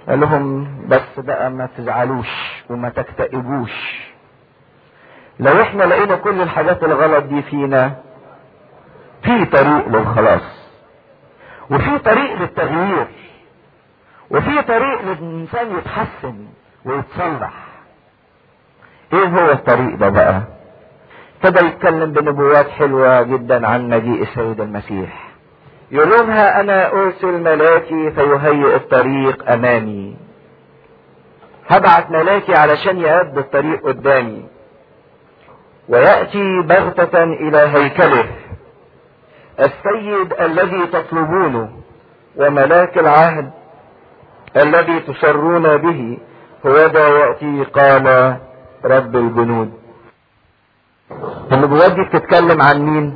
قال لهم بس بقى ما تزعلوش وما تكتئبوش، لو احنا لقينا كل الحاجات الغلط دي فينا، في طريق للخلاص، وفي طريق للتغيير، وفي طريق للإنسان يتحسن ويتصلح. ايه هو الطريق ده بقى؟ ابتدى يتكلم بنبوات حلوة جدا عن مجيء السيد المسيح. يقولونها انا ارسل ملاكي فيهيئ الطريق امامي. هبعت ملاكي علشان يعد الطريق قدامي، ويأتي بغتة الى هيكله السيد الذي تطلبونه، وملاك العهد الذي تسرون به هوذا يأتي قال رب الجنود. النبوات دي بتتكلم عن مين؟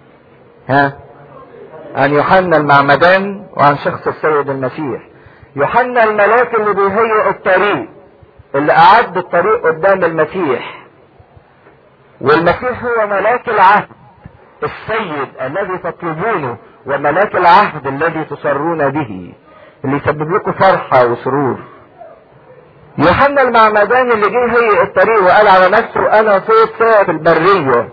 عن يوحنا المعمدان وعن شخص السيد المسيح. يوحنا الملاك اللي بيهيئ الطريق، اللي أعد الطريق قدام المسيح، والمسيح هو ملاك العهد السيد الذي تطلبونه، وملاك العهد الذي تسرون به، اللي يسبب لكم فرحة وسرور. يوحنا المعمدان اللي جه يهيئ الطريق وقال على نفسه انا صوت ساعة في البرية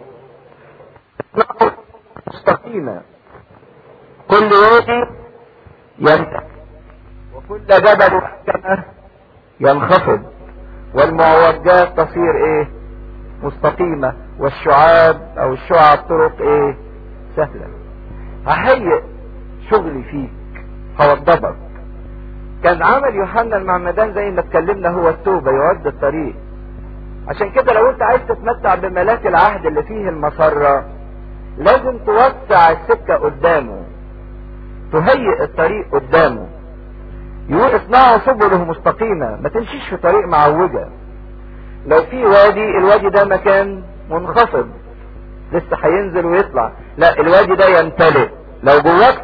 مستقيمة، كل وادي ينتهي وكل جبل محكمة ينخفض، والمعوجات تصير ايه؟ مستقيمة، والشعاب او الشعب طرق ايه؟ سهلة. ههيئ شغلي فيك، هوضبك. كان عمل يوحنا المعمدان زي ما اتكلمنا هو التوبة، يعد الطريق. عشان كده لو انت عايز تتمتع بملاك العهد اللي فيه المسرة، لازم توسع السكة قدامه، تهيئ الطريق قدامه. يقول اصنعوا سبله مستقيمة، ما تمشيش في طريق معوجة. لو في وادي، الوادي ده مكان منخفض لسه هينزل ويطلع، لا الوادي ده يمتلئ. لو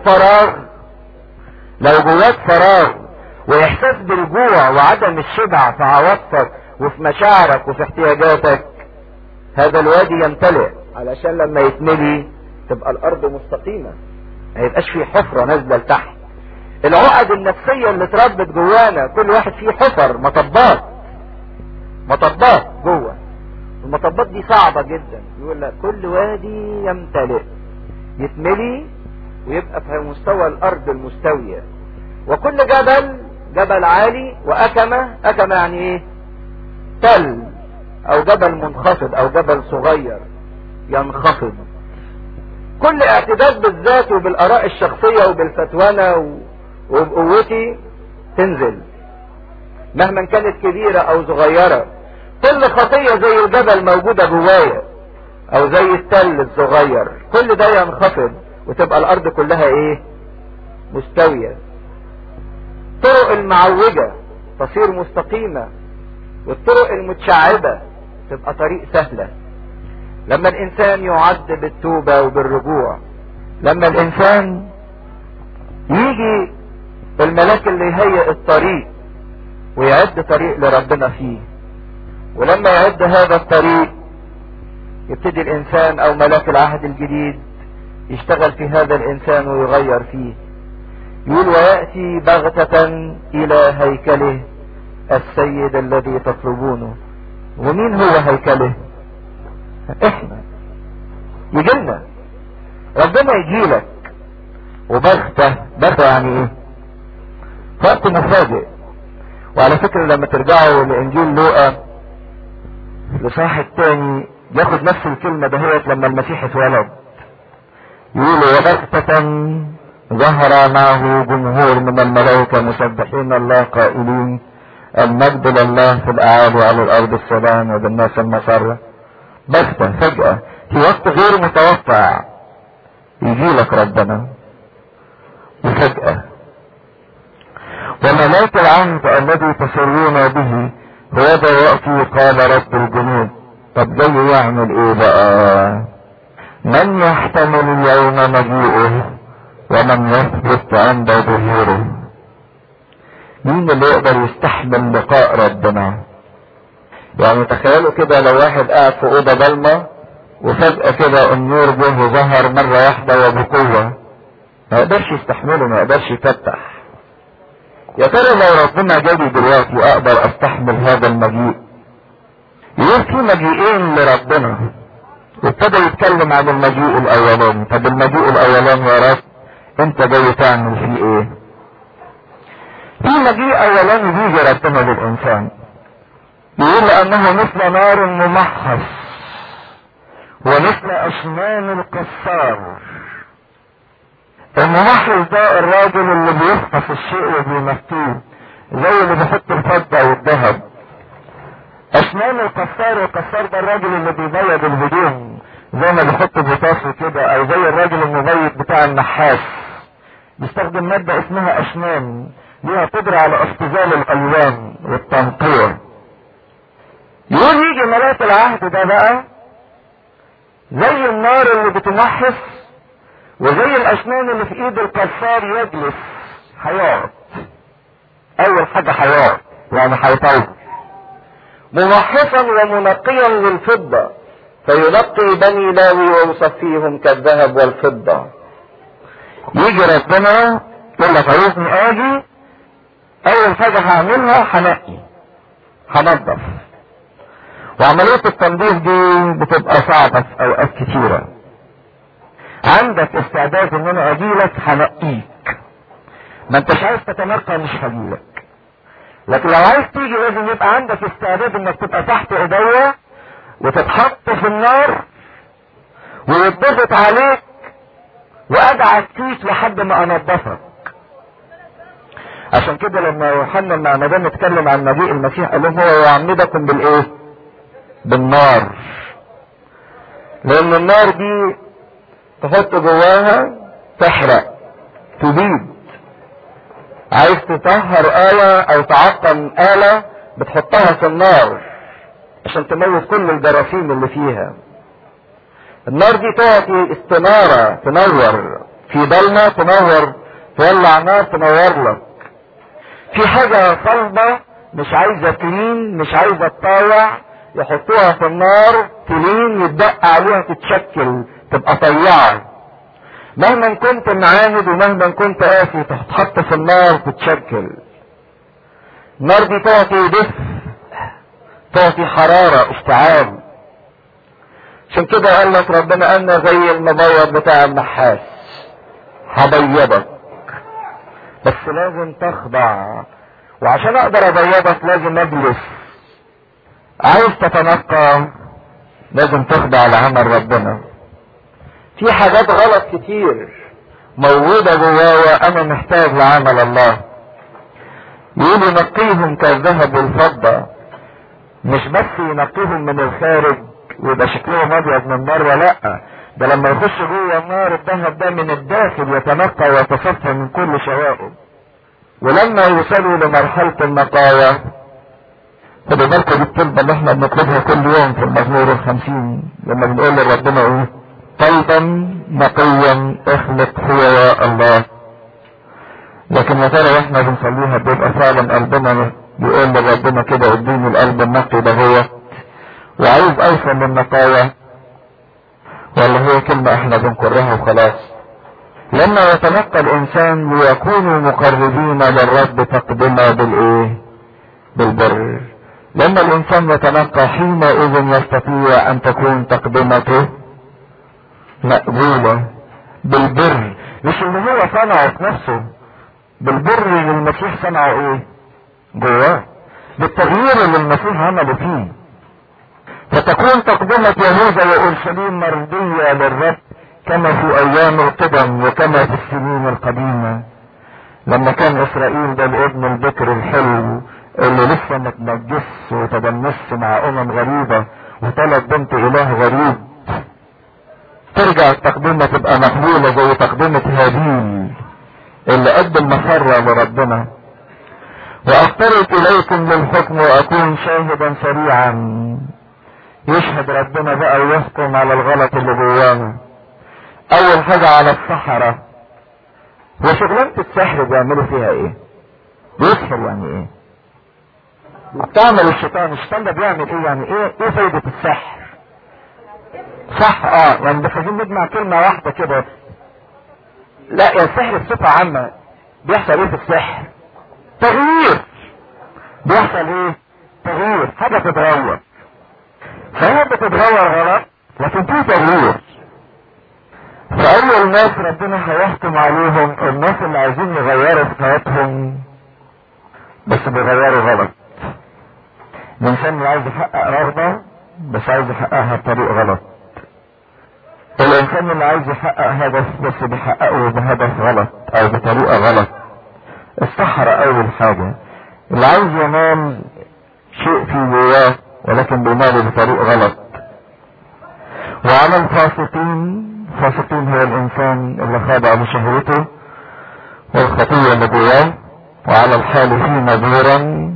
جواك فراغ واحساس بالجوع وعدم الشبع في عواطفك وفي مشاعرك وفي احتياجاتك، هذا الوادي يمتلئ، علشان لما يتملي تبقى الارض مستقيمة، ما يبقاش فيه حفرة نازلة لتحت. العقد النفسية اللي اتربت جوانا، كل واحد فيه حفر، مطبات جوه. المطبات دي صعبة جدا. يقول لك كل وادي يمتلئ، يتملي ويبقى في مستوى الارض المستوية. وكل جبل عالي، وأكمة يعني ايه؟ تل او جبل منخفض او جبل صغير ينخفض. كل اعتداد بالذات وبالاراء الشخصية وبالفتوانة وبقوتي تنزل مهما كانت كبيرة او صغيرة. كل خطية زي الجبل موجودة جوايا او زي التل الصغير، كل ده ينخفض وتبقى الارض كلها ايه؟ مستوية. الطرق المعوجة تصير مستقيمة، والطرق المتشعبة تبقى طريق سهلة. لما الانسان يعد بالتوبة وبالرجوع، لما الانسان يجي الملاك اللي يهيئ الطريق ويعد طريق لربنا فيه، ولما يعد هذا الطريق يبتدي الانسان او ملاك العهد الجديد يشتغل في هذا الانسان ويغير فيه. يقول ويأتي بغتة الى هيكله السيد الذي تطلبونه. ومين هو هيكله؟ احنا. يجيلنا ربنا، يجيلك. وبغتة يعني ايه؟ وقت مفاجئ. وعلى فكرة لما ترجعوا لانجيل لوقا لصاح الثاني ياخد نفس الكلمة دهيت لما المسيح اتولد. يقول وبغتة ظهر معه جمهور من الملائكة مسبحين الله قائلين المجد لله في الاعالي على الارض السلام وبالناس المسرة. بغتة، فجأة، في وقت غير متوقع يجيلك ربنا وفجأة. وملاك العهد الذي تسرون به هذا يأتي قال رب الجنود. طب جاي يعمل ايه بقى؟ من يحتمل اليوم مجيئه ومن يثبت عند ظهوره؟ مين اللي يقدر يستحمل لقاء ربنا؟ يعني تخيلوا كده لو واحد قاعد في اوضه ضلمه وفجأة كده النور جه وظهر مرة واحدة وبقوة، ما يقدرش يستحمله، ما يقدرش يفتح. يا ترى لو ربنا جالي دلوقتي اقدر استحمل هذا المجيء؟ يقول في مجيئين لربنا، وابتدى يتكلم عن المجيء الاولاني. طب المجيء الاولاني يا رب انت جاي تعمل فيه ايه؟ في مجيء اولاني بيجي ربنا للانسان، يقول لانه مثل نار ممحص ومثل اشنان القصار. الممحص ده الراجل اللي بيفحص الشيء وبيمثله، زي اللي بيحط الفضة والذهب. اشنان القصار ده الراجل اللي بيبيض الهدوم، زي ما بيحط بوتاس كده، او زي الراجل المبيض بتاع النحاس، بيستخدم مادة اسمها اشنان ليها قدرة على اختزال الالوان والتنقية. يقول يجي ملاك العهد ده بقى زي النار اللي بتمحص، وزي الاشنان اللي في ايد القصار يجلس حياة. اول حاجة حياة، يعني هيطور. ممحصا ومنقيا للفضة، فينقي بني لاوي ويصفيهم كالذهب والفضة. يجي ربنا يقول لك عايزني اجي، اول حاجة هعملها هنقي، هنضف. وعملية التنظيف دي بتبقى صعبة في اوقات كتيرة. عندك استعداد ان انا اجيلك هنقيك، ما انتش عايز تتنقى مش هجيلك. لكن لو عايز تيجي لازم يبقى عندك استعداد انك تبقى تحت ايديا وتتحط في النار ويتضغط عليك وادعك فيك لحد ما انضفك. عشان كده لما يوحنا المعمدان اتكلم عن مجيء المسيح قال لهم هو يعمدكم بالايه؟ بالنار. لان النار دي تحط جواها تحرق تبيد. عايز تطهر آلة او تعقم آلة بتحطها في النار عشان تموت كل الجراثيم اللي فيها. النار دي تعطي استنارة، تنور في ضلمة، تنور، تولع نار تنور لك. في حاجة صلبة مش عايزة تلين، مش عايزة تطاوع، يحطوها في النار تلين، يتدق عليها تتشكل تبقى طيعة. مهما كنت معاند ومهما كنت قاسي تتحط في النار تتشكل. النار دي تعطي دفء، تعطي حرارة، اشتعال. عشان كده قال لك ربنا انا زي المبيض بتاع النحاس هبيضك، بس لازم تخضع. وعشان اقدر ابيضك لازم اجلس. عايز تتنقى لازم تخضع لعمل ربنا. في حاجات غلط كتير موجودة جوايا انا محتاج لعمل الله. يقول ينقيهم كالذهب والفضة، مش بس ينقيهم من الخارج ويبقى شكلهم ابيض من بره، لا، ده لما يخش جوه النار الذهب ده من الداخل يتنقى ويتصفى من كل شوائب. ولما يوصلوا لمرحلة النقاوة، خدوا بالكم دي الطلبة اللي احنا بنطلبها كل يوم في المزمور 50 لما بنقول لربنا ايه؟ قلبا نقيا اخلق هو يا الله. لكن يا ترى واحنا بنصليها بيبقى فعلا قلبنا بيقول لربنا كده اديني القلب النقي ده هو، وعايز اوصل للنقاوة، ولا هي كلمة احنا بنكرها وخلاص؟ لما يتنقى الانسان ليكونوا مقربين للرب تقدمه بالايه؟ بالبر. لما الانسان يتنقى حينئذ يستطيع ان تكون تقدمته مقبولة بالبر، مش اللي هو صنعه في نفسه، بالبر اللي المسيح صنعه ايه؟ جواه، بالتغيير اللي المسيح عمله فيه. فتكون تقدمة يهوذا وأورشليم مرضية للرب كما في ايام القدم وكما في السنين القديمة، لما كان اسرائيل ده الابن البكر الحلو اللي لسه متنجس وتدنس مع غريبة وطلب بنت اله غريب، ترجع التقدمة تبقى مقبولة زي تقدمة هابيل اللي قدم مسرة لربنا. واقترب اليكم للحكم واكون شاهدا سريعا. يشهد ربنا بقى ويحكم على الغلط اللي جوانا. اول حاجة على السحرة. وشغلانة السحر بيعملوا فيها ايه؟ بيسحر يعني ايه؟ بتعمل الشيطان ده بيعمل ايه؟ يعني ايه فايدة السحر؟ صح يعني بس عايزين نجمع كلمة واحدة كده. لا يا السحر بصفة عامة بيحصل ايه في السحر؟ تغيير بيحصل ايه؟ تغيير، حاجة تتغير. فهي بتتغير غلط لكن في تغيير. فأول ناس ربنا هيحكم عليهم الناس اللي عايزين يغيروا في حياتهم بس بيغيروا غلط. الإنسان اللي عايز يحقق رغبة بس عايز يحققها بطريق غلط. الإنسان اللي عايز يحقق هدف بس بيحققه بهدف غلط أو بطريقة غلط. السحرة أول حاجة، اللي عايز ينال شيء في جواه ولكن بيناله بطريق غلط. وعلى الفاسقين، الفاسقين هو الإنسان اللي خاضع لشهوته والخطية اللي جواه. وعلى الحالفين دورا،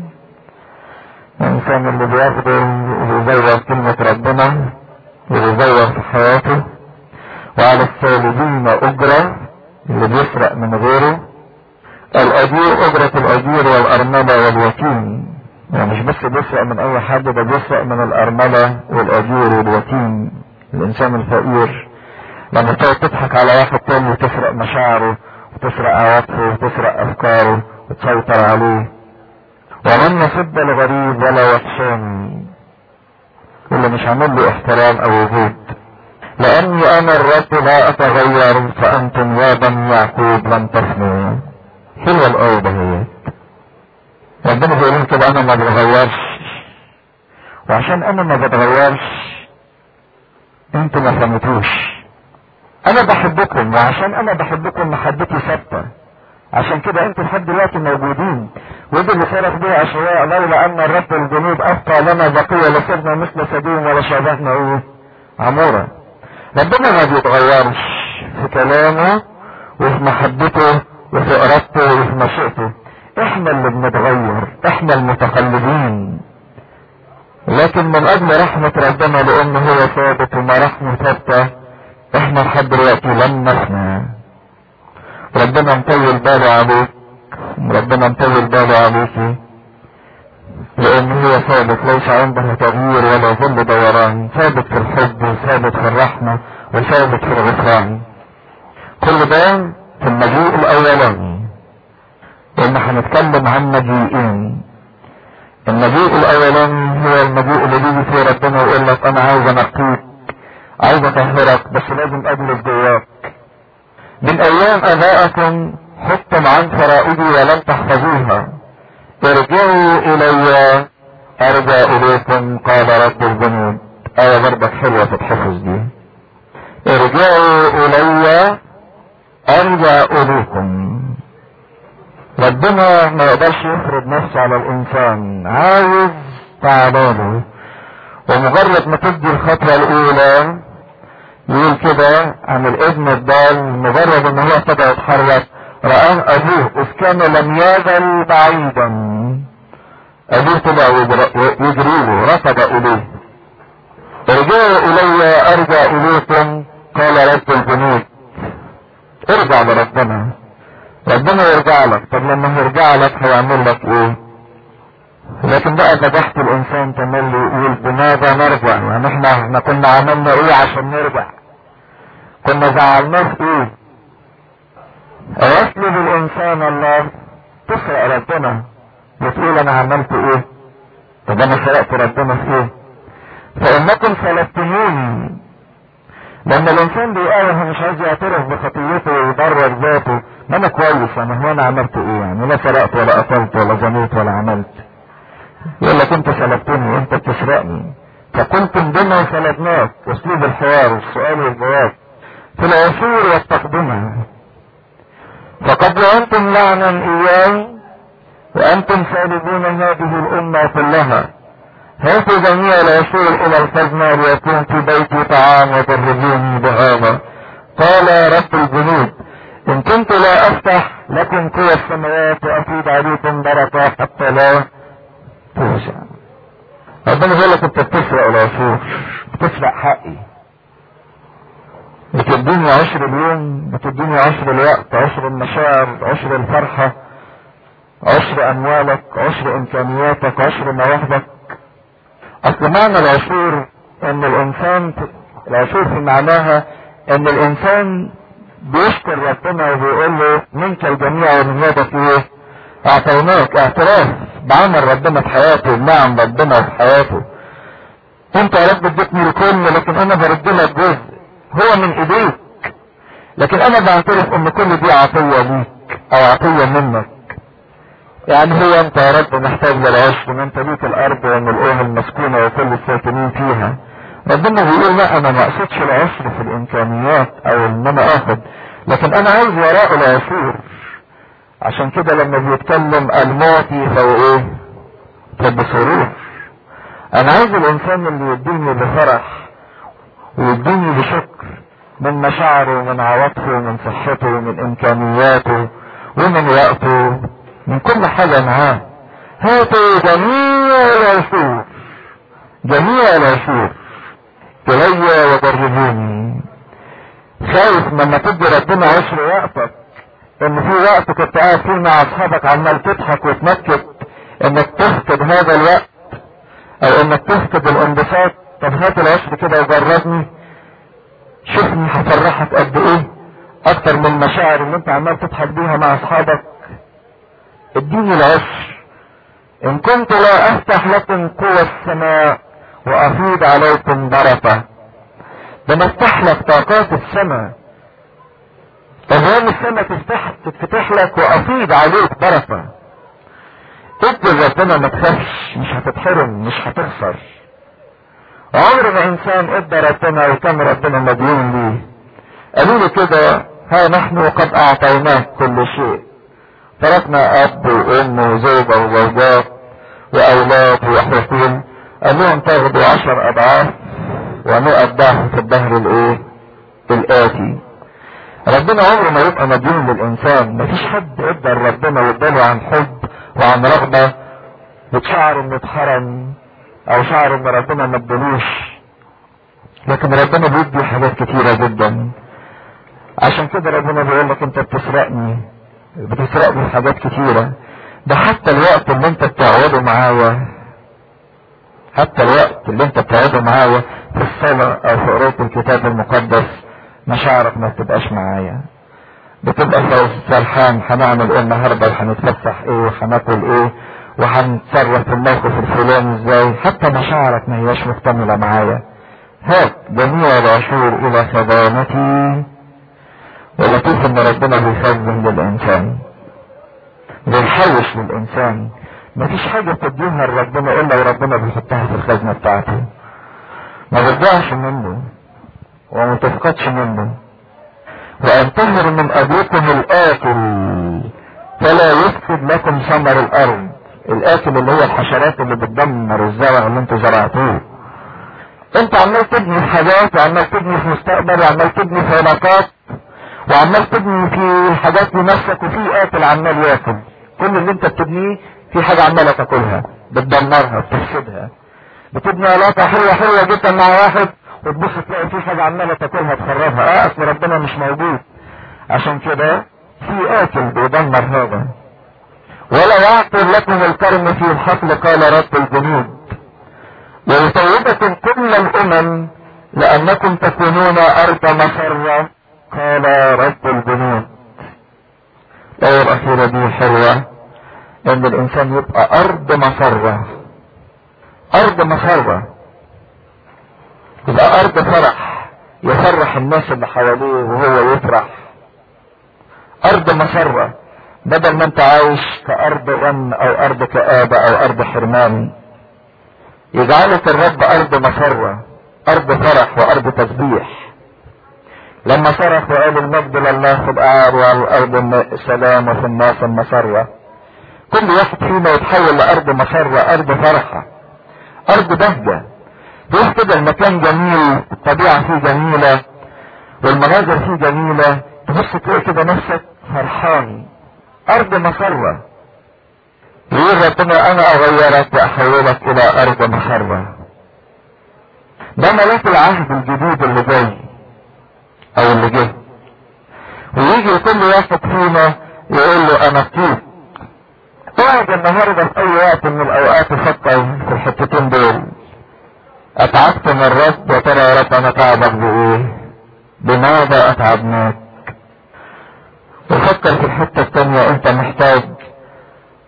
الإنسان اللي بياخده ويزور كلمة ربنا ويزور في حياته. وعلى السالبين أجرة، اللي بيسرق من غيره. الأجير، أجرة الأجير والأرملة واليتيم، يعني مش بس بيسرق من أي حد، ده بيسرق من الأرملة والأجير واليتيم. الإنسان الفقير لما تقعد تضحك على واحد تاني وتسرق مشاعره وتسرق عواطفه وتسرق أفكاره وتسيطر عليه. ومن يسب الغريب ولا يحشاني، اللي مش عامل له احترام أو وجود. لأني أنا الرب لا أتغير فأنتم يا بني يعقوب لن تفنوا. حلوة الآية دهيت. ربنا بيقول كده أنا ما بتغيرش، وعشان أنا ما بتغيرش أنتوا ما فهمتوش. أنا بحبكم، وعشان أنا بحبكم محبتي ثابتة. عشان كده أنتوا لحد دلوقتي موجودين. ودي اللي صرخ بيها أشعياء: لولا أن الرب الجنود أبقى لنا بقية لصرنا مثل سدوم ولا شابهنا إيه؟ عمورة. ربنا ما بيتغيرش في كلامه وفي محبته وفي إرادته وفي مشيئته. احنا اللي بنتغير، احنا المتقلبين. لكن من اجل رحمة ربنا لانه هو ثابت وما رحمه ثابتة، احنا لحد دلوقتي لم نفنى. ربنا مطول باله عليك، ربنا مطول باله عليكي، لانه هو ثابت ليس عنده تغيير ولا ظل دوران. ثابت في الحب وثابت في الرحمة وثابت في الغفران. كل ده في المجيء الاولاني. لان هنتكلم عن مجيئين. المجيء الاولاني هو المجيء اللي بيجي فيه ربنا ويقول لك انا عايز انقيك، عايز اطهرك، بس لازم اجلس جواك. من ايام ابائكم حطم عن فرائدي ولم تحفظوها، ارجعوا الي ارجع اليكم قال رب الجنود. آية برضك حلوة تتحفظ دي. ارجعوا الي ارجع اليكم. ربنا ما يقدرش يفرض نفسه على الانسان، عايز تعالى. ومجرد ما تدي الخطوة الاولى، يقول كده عن الابن الضال، مجرد ان هو ابتدى يتحرك رآه ابوه اذ كان لم يزل بعيدا. ابوه طلع يجري له، ركض اليه. ارجعوا الي ارجع اليكم قال رب الجنود. ارجع لربنا، ربنا يرجع لك. طب لما يرجع لك هيعمل لك ايه؟ لكن بقى نجحت الانسان تملي يقول بماذا نرجع؟ يعني احنا كنا عملنا ايه عشان نرجع؟ كنا زعلناه في ايه؟ يسلب الانسان الله، تسرق ربنا وتقول انا عملت ايه؟ طب انا سرقت ربنا في ايه؟ فانكم سلبتموني. لما الانسان بيقاوم مش عايز يعترف بخطيته ويبرر ذاته، ما انا كويس، انا عملت ايه يعني؟ لا سرقت ولا قتلت ولا زنيت ولا عملت. يقول لك انت سلبتني، انت بتسرقني. فكنتم بما سلبناك. اسلوب الحوار والسؤال والجواب في العصور والتقدمة. فقد وانتم لعنا اياي وانتم سالبون هذه الامة كلها. هاتوا جميع العصور الى الخزنة ليكون في بيتي طعام وجربوني بهذا قال رب الجنود. ان كنت لا افتح لكم قوى السماوات وافيد عليكم بركة حتى لا توسع. ربنا بيقول لك انت بتسرق العصور، بتسرق حقي، بتديني عشر اليوم، بتديني عشر الوقت، عشر المشاعر، عشر الفرحة، عشر اموالك، عشر امكانياتك، عشر مواهبك. اصل معنى العشور ان الانسان، العشور في معناها ان الانسان بيشكر ربنا وبيقول له منك الجميع ومن يدك ايه اعطيناك اعتراف بعمل ربنا في حياته بنعم ربنا في حياته. انت يا رب اديتني الكل لكن انا برد لك جزء هو من ايديك، لكن انا بعترف ان كل دي عطية ليك او عطية منك. يعني هو انت يا رب محتاج للعشر، ما انت ليك الارض وملؤها المسكونة وكل الساكنين فيها. ربنا بيقول لا انا ما اقصدش العشر في الامكانيات او ان انا اخد، لكن انا عايز وراء العشور. عشان كده لما بيتكلم المعطي فهو ايه؟ فبسرور. انا عايز الانسان اللي يديني بفرح ويديني بشكر من مشاعره ومن عواطفه ومن صحته ومن امكانياته ومن وقته، من كل حاجة معاه. هاتوا جميع العشور، جميع العشور إلي وجربوني. خايف لما تدي ربنا عشر وقتك، ان في وقت كنت قاعد فيه مع اصحابك عمال تضحك وتنكت، انك تفقد هذا الوقت او انك تفقد الانبساط. طب هات العشر كده وجربني، شوفني هفرحك قد ايه اكتر من المشاعر اللي انت عمال تضحك بيها مع اصحابك. اديني العشر. ان كنت لا افتح لكم قوى السماء وافيض عليكم بركة. بنفتح لك طاقات السماء، ابواب السماء تتفتح لك وافيض عليك بركة. ادي ربنا ما تخافش، مش هتتحرم، مش هتخسر. عمر ما انسان ادى ربنا وكان ربنا مديون ليه. قالوا له كده ها نحن قد اعطيناك كل شيء، تركنا اب وام وزوجة وزوجات واولاد واحوال، قال لهم تاخدوا 10 اضعاف ونؤداه في الدهر الايه الاتي. ربنا عمره ما يبقى مديون للانسان. مفيش حد ادى ربنا واداله عن حب وعن رغبة وتشعر انه اتحرم او شعر ان ربنا ما ادالوش. لكن ربنا بيدي حاجات كتيرة جدا. عشان كده ربنا بيقول لك انت بتسرقني في حاجات كتيرة. ده حتى الوقت اللي انت بتقعده معايا، حتى الوقت اللي انت بتقعده معايا في الصلاة او في قراءة الكتاب المقدس، مشاعرك ما بتبقاش معايا. بتبقى سرحان هنعمل ايه النهارده وهنتفسح ايه وهناكل ايه وهنتصرف في الموقف الفلاني ازاي. حتى مشاعرك ما هياش مكتملة معايا. هات جميع العشور الى خزانتي. ولطيف ان ربنا بيخزن للانسان، بيحوش للانسان. مفيش حاجة تديها لربنا الا وربنا بيحطها في الخزنة بتاعته، ما بتضيعش منه وما تفقدش منه. وانتهر من ابوكم الاكل فلا يفقد لكم ثمر الارض. الاكل اللي هو الحشرات اللي بتدمر الزرع اللي انتوا زرعتوه. انت عمال تبني في حاجات وعمال تبني في مستقبل وعمال تبني في علاقات وعمال تبني في حاجات لنفسك، وفي اكل عمال ياكل. كل اللي انت بتبنيه في حاجة عمالة تاكلها، بتدمرها، بتفسدها. بتبني علاقة حلوة جدا مع واحد وتبص تلاقي في حاجة عمالة تاكلها تخربها. اصل ربنا مش موجود. عشان كده في اكل بيدمر هذا. ولا يعطر لكم الكرم في الحقل قال رب الجنود، ويطيبكم كل الامم لانكم تكونون ارض مسرة قال رب الجنود. الآية الأخيرة دي حلوة، ان الانسان يبقى ارض مسرة. ارض مسرة يبقى ارض فرح، يفرح الناس اللي حواليه وهو يفرح. ارض مسرة بدل ما انت عايش كارض غم او ارض كآبة او ارض حرمان. يجعلك الرب ارض مسرة، ارض فرح وارض تسبيح. لما صرخ وقال المجد لله في الاعالي وعلى الارض سلام وفي الناس المسرة. كل واحد فينا يتحول لارض مسرة، ارض فرحة، ارض بهجة. تروح كده المكان جميل، الطبيعة فيه جميلة والمناظر فيه جميلة، تبص تلاقي كده نفسك فرحان. ارض مسرة. يقول ربنا انا اغيرك واحولك الى ارض مسرة. ده ملاك العهد الجديد اللي جاي او اللي جه، ويجي كل واحد فينا يقول له انا طيب. اقعد النهارده في اي وقت من الاوقات تفكر في الحتتين دول. اتعبت من الرب وترى يا رب انا تعبك بايه؟ بماذا اتعبناك؟ وفكر في الحته الثانيه انت محتاج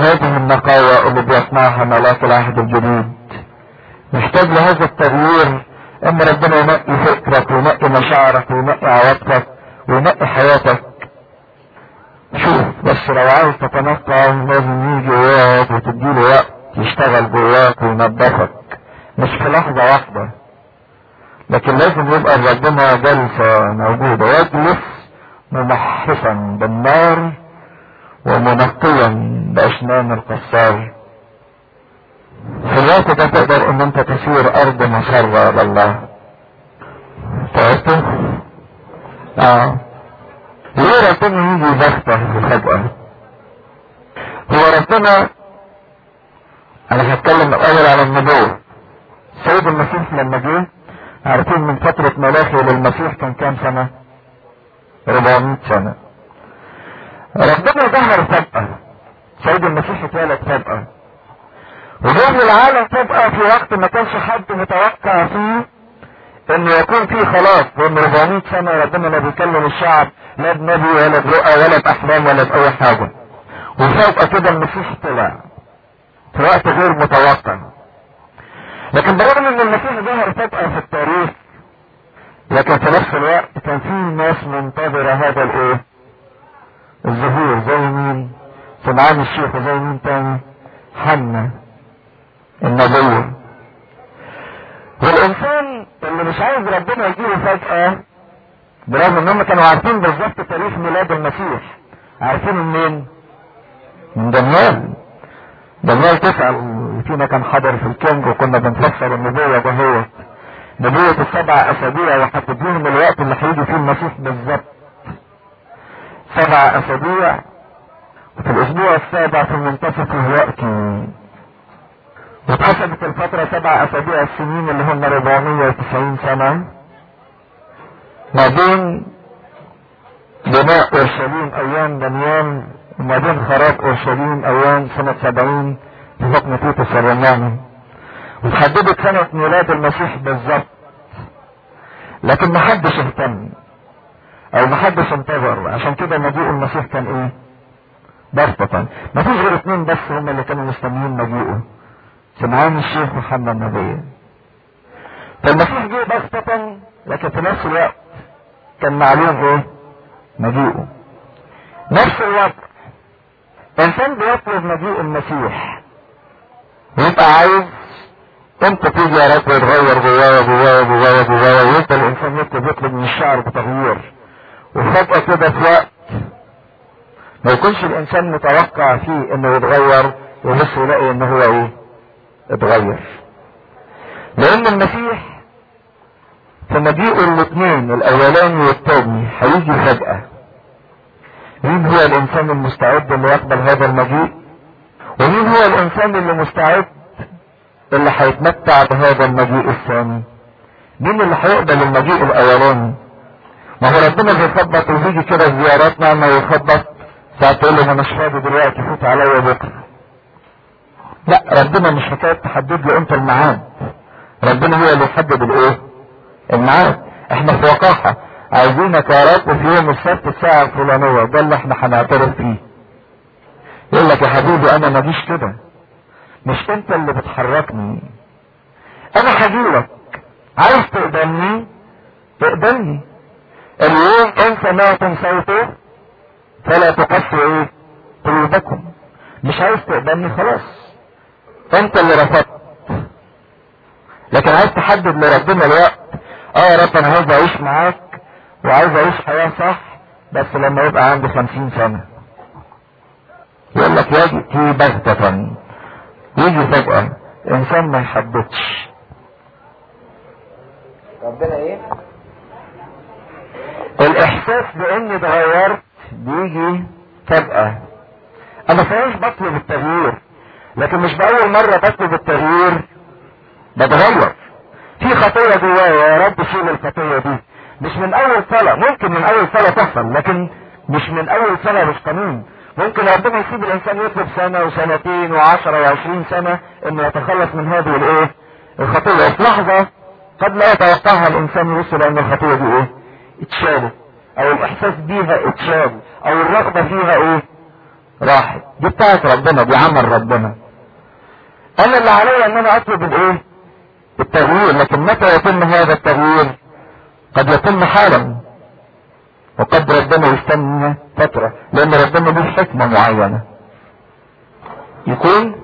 هذه النقاوة اللي بيصنعها ملاك العهد الجديد. محتاج لهذا التغيير ان ربنا ينقي فكرك وينقي مشاعرك وينقي عواطفك وينقي حياتك. شوف بس لو عايز تتنقى لازم يجي وقت وتديله وقت يشتغل جواك وينظفك، مش في لحظة واحدة، لكن لازم يبقى ربنا جلسة موجودة، يجلس ممحصا بالنار ومنقيا بأسنان القصار. في الوقت ده تقدر ان انت تسير ارض مسرة لله. تعرفوا؟ ليه ربنا يجي بغتة فجأة؟ هو ربنا، انا هتكلم الاول على النبوة. سيد المسيح لما جه، عارفين من فترة ملاخي للمسيح كان كام سنة؟ 400 سنة. ربنا ظهر فجأة، سيد المسيح اتولد فجأة وجه للعالم فجأة في وقت ما كانش حد متوقع فيه انه يكون فيه خلاص. لان 400 سنة ربنا ما بيكلم الشعب لا بنبي ولا برؤى ولا باحلام ولا باي حاجة، وفجأة كده المسيح طلع في وقت غير متوقع. لكن برغم ان المسيح ظهر فجأة في التاريخ، لكن في نفس الوقت كان في ناس منتظرة هذا الايه؟ الظهور. زي مين؟ سمعان الشيخ. وزي مين تاني؟ حنا النبوة. والانسان اللي مش عايز ربنا يجيله فجأة، برغم انهم كانوا عارفين بالظبط تاريخ ميلاد المسيح، عارفين منين؟ من دانيال 9. فينا كان حضر في الكنج وكنا بنفسر النبوة ده، هو نبوة ال7 اسابيع، وحدد لهم الوقت اللي هيجي فيه المسيح بالظبط. 7 اسابيع، وفي الاسبوع السابع في منتصف الوقت، واتحسبت الفترة 7 اسابيع السنين اللي هم 490 سنة ما بين بناء اورشليم ايام دانيال وما بين خراب اورشليم ايام سنة 70 في حكم تيتوس الروماني. وتحددت سنة ميلاد المسيح بالظبط، لكن محدش اهتم او محدش انتظر. عشان كده مجيء المسيح كان ايه؟ بسطة. مفيش غير 2 بس هم اللي كانوا مستنيين مجيئه، سمعان الشيخ وحنا النبي. فالمسيح جه بسطة، لكن في نفس الوقت كان معلوم ايه؟ مجيئه. نفس الوقت انسان بيطلب مجيء المسيح ويبقى عايز امتى تيجي يا رب يتغير جوايا، ويفضل الانسان يطلب من الشعر بتغيير، وفجأة كده في وقت ما يكونش الانسان متوقع فيه انه يتغير، وبس يلاقي ان هو ايه؟ اتغير. لان المسيح في مجيئه الاثنين الاولاني والثاني هيجي فجأة. مين هو الانسان المستعد اللي يقبل هذا المجيء؟ ومين هو الانسان اللي مستعد اللي هيتمتع بهذا المجيء الثاني؟ مين اللي هيقبل المجيء الاولاني؟ ما هو ربنا بيخبط ويجي كده زيارات نعمة ويخبط ساعة تقول له انا مش فاضي دلوقتي، فوت عليا بكره. لا، ربنا مش حكاية تحدد له انت الميعاد، ربنا هو اللي يحدد الايه؟ الميعاد. احنا في وقاحة عايزينك يا رب في يوم السبت الساعة الفلانية، ده اللي احنا هنعترف فيه. يقول لك يا حبيبي انا ما جيش كده، مش انت اللي بتحركني، انا هجيلك. عايز تقبلني؟ تقبلني. اليوم ان سمعتم صوته فلا تقسوا ايه؟ قلوبكم. مش عايز تقبلني خلاص، انت اللي رفضت. لكن عايز تحدد لربنا الوقت. يا رب انا عايز اعيش معاك وعايز اعيش حياة صح، بس لما يبقى عندي 50 سنة. يقول لك يجي بغتة، يجي فجأة. انسان ما يحددش ربنا ايه؟ الاحساس باني اتغيرت بيجي فجأة. انا صحيح بطلب التغيير، لكن مش بأول مرة بطلب التغيير بتغير. في خطية جوايا، يا رب شيل الخطية دي. مش من اول صلاة، ممكن من اول صلاة تحصل، لكن مش من اول صلاة. مش قانون. ممكن ربنا يسيب الانسان يطلب سنة وسنتين و10 و20 سنة انه يتخلص من هذه الايه؟ الخطية. في لحظة قد لا يتوقعها الانسان يوصل ان الخطية دي ايه؟ اتشالت، او الاحساس بيها اتشال، او الرغبة فيها ايه؟ راحت، دي بتاعت ربنا، دي عمل ربنا. انا اللي عليا ان انا اطلب الايه؟ التغيير. لكن متى يتم هذا التغيير؟ قد يتم حالا، وقد ربنا يستنى فترة، لان ربنا له حكمة معينة. يكون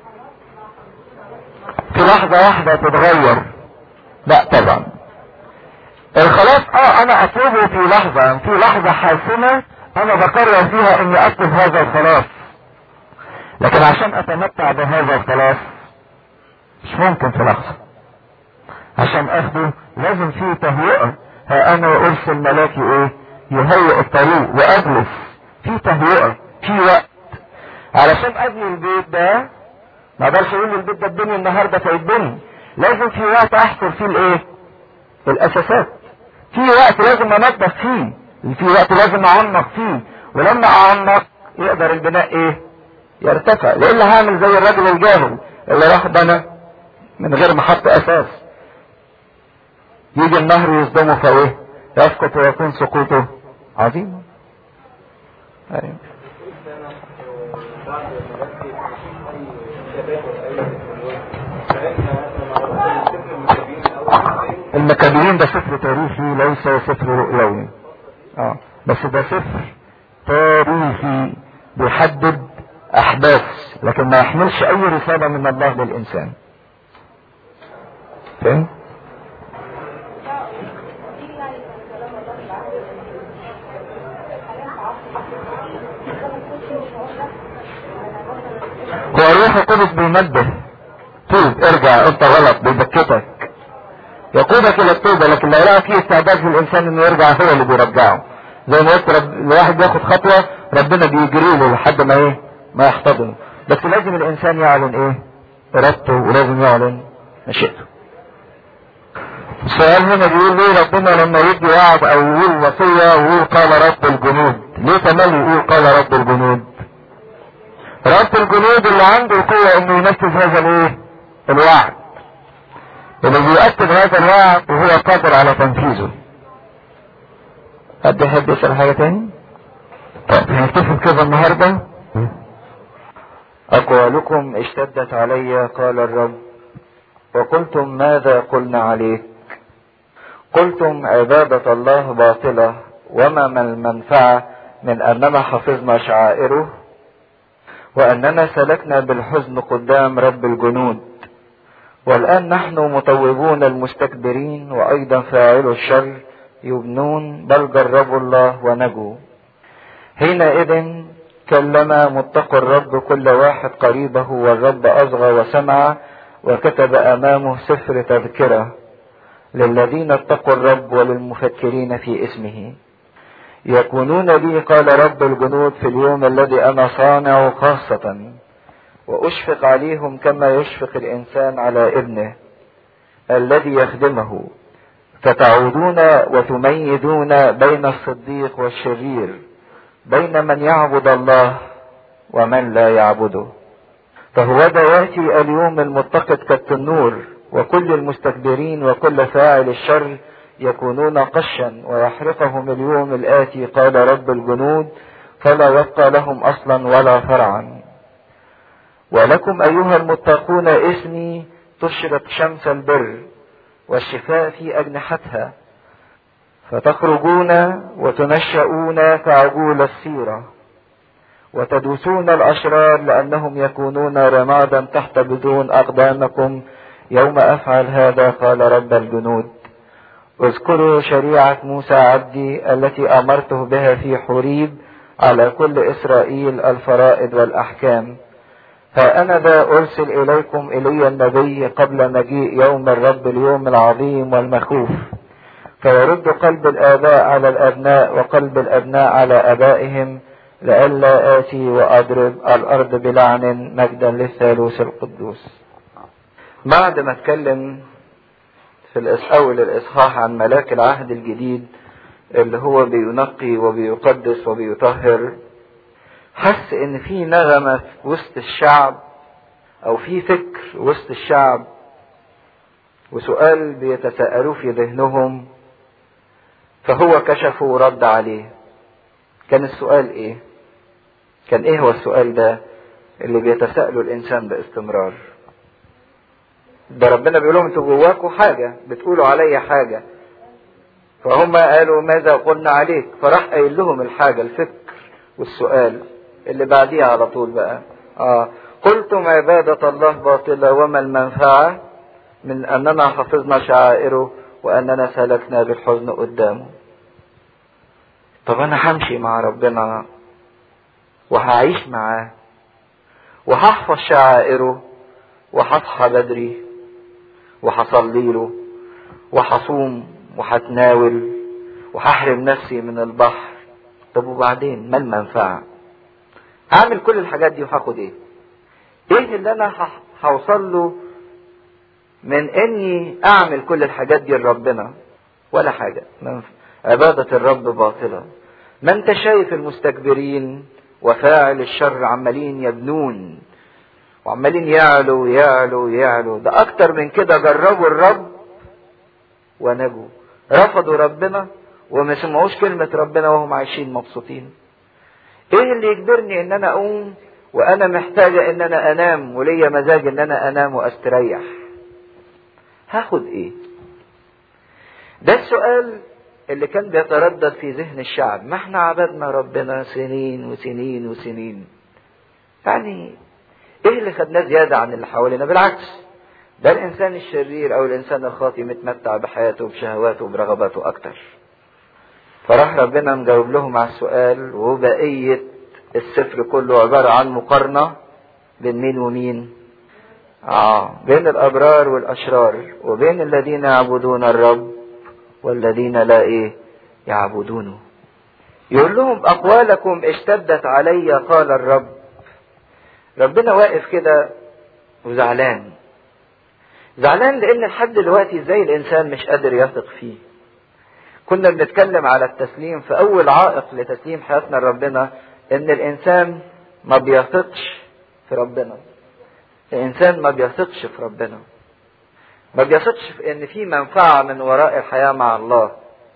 في لحظة واحدة تتغير؟ لا طبعا. الخلاص انا اطلبه في لحظة حاسمة انا بقرر فيها اني اطلب هذا الخلاص. لكن عشان اتمتع بهذا الخلاص مش ممكن في لحظة. عشان اخده لازم فيه تهيئة. ها انا ارسل ملاكي ايه؟ يهيئ الطريق واجلس في تهيئة، في وقت. علشان ابني البيت ده ما اقدرش اقول البيت ده اتبني النهارده فيتبني، لازم في وقت احفر فيه الايه؟ الاساسات. في وقت لازم انظف فيه، في وقت لازم اعمق فيه، ولما اعمق يقدر البناء ايه؟ يرتفع. لان هعمل زي الرجل الجاهل اللي راح بنى من غير ما حط اساس، يجي النهر يصدمه فايه؟ يسقط ويكون سقوطه عظيم. ايوه. المكابيين ده سفر تاريخي ليس سفر رؤيوي. بس ده سفر تاريخي بيحدد احداث، لكن ما يحملش اي رسالة من الله للانسان. فهم؟ هو الروح القدس بينبه، توب ارجع انت غلط، بيبكتك يقودك الى التوبة. لكن لو لقى فيه استعداد في الانسان انه يرجع هو اللي بيرجعه. زي ما قلت الواحد بياخد خطوة ربنا بيجري له لحد ما ايه؟ ما يحتضنه. بس لازم الانسان يعلن ايه؟ ارادته، ولازم يعلن مشيئته. السؤال هنا بيقول ليه ربنا لما يدي وعد او يقول وصية ويقول قال رب الجنود، ليه تملي يقول قال رب الجنود؟ رب الجنود اللي عنده القوة انه ينفذ هذا الايه؟ الوعد، اللي بيؤكد هذا الوعد وهو قادر على تنفيذه. حد يحب يسأل حاجة تاني؟ طيب هنكتفي كده النهاردة. أقوالكم اشتدت علي قال الرب، وقلتم ماذا قلنا عليك؟ قلتم عبادة الله باطلة، وما من المنفعة من أننا حفظنا شعائره، وأننا سلكنا بالحزن قدام رب الجنود، والآن نحن مطوبون المستكبرين، وأيضا فاعلوا الشر يبنون، بل جربوا الله ونجوا. حينئذ كلم متقوا الرب كل واحد قريبه، والرب أصغى وسمع، وكتب أمامه سفر تذكرة للذين اتقوا الرب وللمفكرين في اسمه. يكونون لي قال رب الجنود في اليوم الذي أنا صانع خاصة، وأشفق عليهم كما يشفق الإنسان على ابنه الذي يخدمه، فتعودون وتميزون بين الصديق والشرير، بين من يعبد الله ومن لا يعبده. فهوذا يأتي اليوم المتقد كالتنور، وكل المستكبرين وكل فاعل الشر يكونون قشا، ويحرقهم اليوم الآتي قال رب الجنود، فلا يبقى لهم أصلا ولا فرعا. ولكم أيها المتقون اسمي تشرق شمس البر والشفاء في أجنحتها، فتخرجون وتنشؤون كعجول السيرة، وتدوسون الأشرار لأنهم يكونون رمادا تحت بدون أقدامكم يوم أفعل هذا قال رب الجنود. اذكروا شريعة موسى عبدي التي أمرته بها في حوريب على كل إسرائيل الفرائض والأحكام. فأنا ذا أرسل إليكم إلي النبي قبل مجيء يوم الرب اليوم العظيم والمخوف، فيرد قلب الآباء على الأبناء وقلب الأبناء على آبائهم، لئلا آتي وأضرب الأرض بلعن، مجدا للثالوث القدوس. بعد ما اتكلم في أول الإصحاح عن ملاك العهد الجديد اللي هو بينقي وبيقدس وبيطهر، حس ان في نغمة في وسط الشعب او في فكر وسط الشعب، وسؤال بيتساءلوه في ذهنهم، فهو كشفه ورد عليه. كان السؤال ايه؟ كان ايه هو السؤال ده اللي بيتساءله الانسان باستمرار؟ ده ربنا بيقول لهم انتوا جواكوا حاجة، بتقولوا عليا حاجة. فهم قالوا ماذا قلنا عليك؟ فراح قايل لهم الحاجة، الفكر والسؤال اللي بعديه على طول بقى. قلتم عبادة الله باطلة وما المنفعة من اننا حفظنا شعائره واننا سلكنا بالحزن قدامه. طب انا همشي مع ربنا وهعيش معاه وهحفظ شعائره وهصحى بدري وهصلي له وهصوم وهتناول وهحرم نفسي من البحر. طب وبعدين ما المنفعة؟ هعمل كل الحاجات دي وهاخد ايه؟ ايه اللي انا هوصل له من اني اعمل كل الحاجات دي لربنا؟ ولا حاجة. عبادة الرب باطلة. ما انت شايف المستكبرين وفاعل الشر عمالين يبنون وعمالين يعلوا يعلوا يعلوا. ده اكتر من كده، جربوا الرب ونجوا، رفضوا ربنا وما سمعوش كلمة ربنا وهم عايشين مبسوطين. ايه اللي يجبرني ان انا اقوم وانا محتاجة ان انا انام وليا مزاج ان انا انام واستريح؟ هاخد ايه؟ ده السؤال اللي كان بيتردد في ذهن الشعب. ما احنا عبدنا ربنا سنين وسنين وسنين، يعني ايه اللي خدناه زيادة عن اللي حوالينا؟ بالعكس، ده الانسان الشرير او الانسان الخاطئ متمتع بحياته بشهواته وبرغباته اكتر. فراح ربنا مجاوب لهم على السؤال، وبقية السفر كله عبارة عن مقارنة بين مين ومين؟ بين الابرار والاشرار، وبين الذين يعبدون الرب والذين لا يعبدونه. يقول لهم اقوالكم اشتدت علي قال الرب. ربنا واقف كده وزعلان، زعلان لان لحد دلوقتي ازاي الانسان مش قادر يثق فيه. كنا بنتكلم على التسليم، فاول عائق لتسليم حياتنا لربنا ان الانسان ما بيثقش في ربنا. الانسان ما بيثقش في ربنا، ما بيثقش في ان في منفعة من وراء الحياة مع الله.